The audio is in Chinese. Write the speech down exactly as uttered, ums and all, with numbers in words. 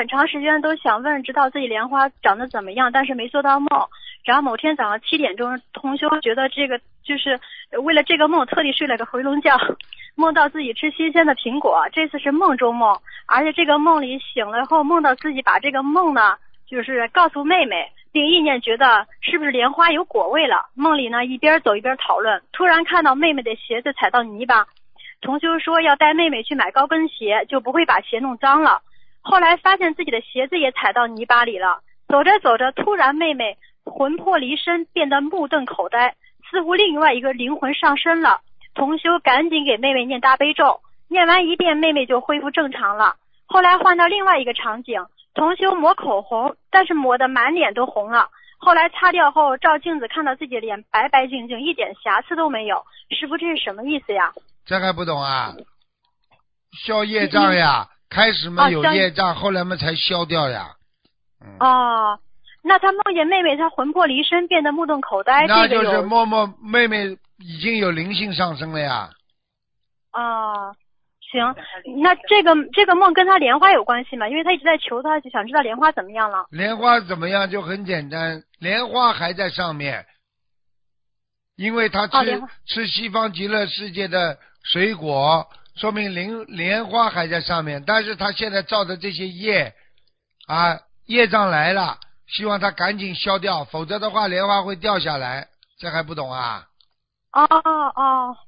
很长时间都想问，知道自己莲花长得怎么样，但是没做到梦。然后某天早上七点钟，同修觉得这个就是为了这个梦，特地睡了个回笼觉，梦到自己吃新鲜的苹果。这次是梦中梦，而且这个梦里醒了后，梦到自己把这个梦呢，就是告诉妹妹，并意念觉得是不是莲花有果味了。梦里呢一边走一边讨论，突然看到妹妹的鞋子踩到泥巴，同修说要带妹妹去买高跟鞋，就不会把鞋弄脏了。后来发现自己的鞋子也踩到泥巴里了，走着走着，突然妹妹魂魄离身，变得目瞪口呆，似乎另外一个灵魂上身了。同修赶紧给妹妹念大悲咒，念完一遍，妹妹就恢复正常了。后来换到另外一个场景，同修抹口红，但是抹得满脸都红了。后来擦掉后，照镜子看到自己的脸白白净净，一点瑕疵都没有。师父，这是什么意思呀？ 这还不懂啊？消业障呀，开始嘛有业障，哦、后来嘛才消掉呀。 嗯、哦，那他梦见妹妹，她魂魄离身，变得目瞪口呆， 那就是这个默默妹妹已经有灵性上升了呀。 哦，行，那这个这个梦跟他莲花有关系吗？因为他一直在求他，就想知道莲花怎么样了。 莲花怎么样就很简单，莲花还在上面，因为他吃、哦、吃西方极乐世界的水果，说明莲莲花还在上面，但是他现在造的这些业啊，业障来了，希望他赶紧消掉，否则的话莲花会掉下来，这还不懂啊？ 哦哦。